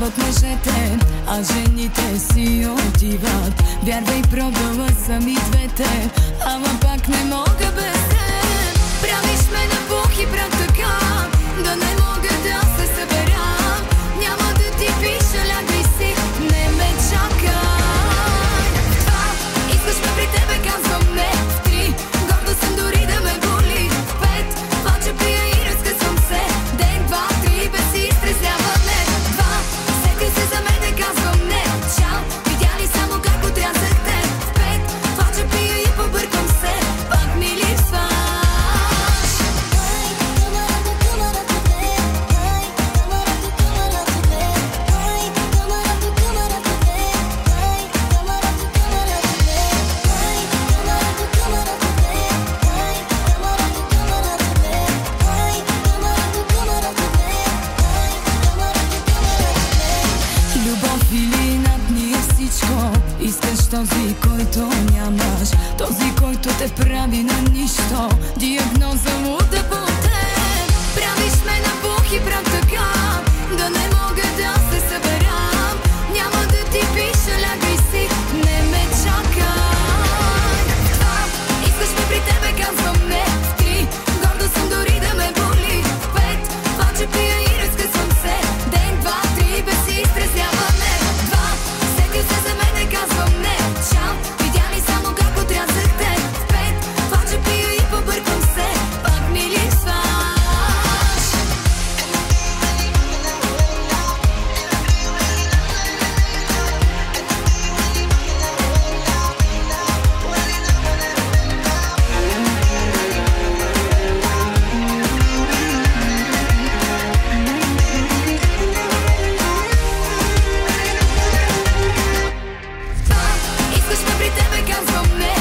Остават мъжете, а жените си отиват. Вярвай, пробвала съм и двете, ама пак не мога без теб. Правиш ме на пух и прах така, да не мога да се събера. Няма да ти пиша, лягай си, не ме чакай. Това, искаш ме при тебе, казвам не. В 3, горда съм дори да ме боли. В 5, плача, пия и разкъсвам се. Ден, 2, 3, без изтрезяване. 2, сетил се за мен, казвам не. Чао, видя ли само как отрязахте. В 5, плача, пия и побъркам се. Пак ми липсваш. Любов или над ние всичко. Искаш този, който нямаш, този, който те прави на нищо. Диагноза луда по теб. Правиш ме на пух и прах така, да не мога да се съберам. Няма да ти пиша, лягай си, не ме чакай. Това, искаш ме при тебе, казвам не. В 3, горда съм дори да ме боли. В 5, плача, пия и разкъсвам се. Ден, 2, 3, без изтрезяване. 2, сетил се за мене, казвам не. Чао, видя ли само как отрязахте. В 5, плача, пия и побъркам се. Пак ми липсваш. Искаш ме при тебе, казвам не.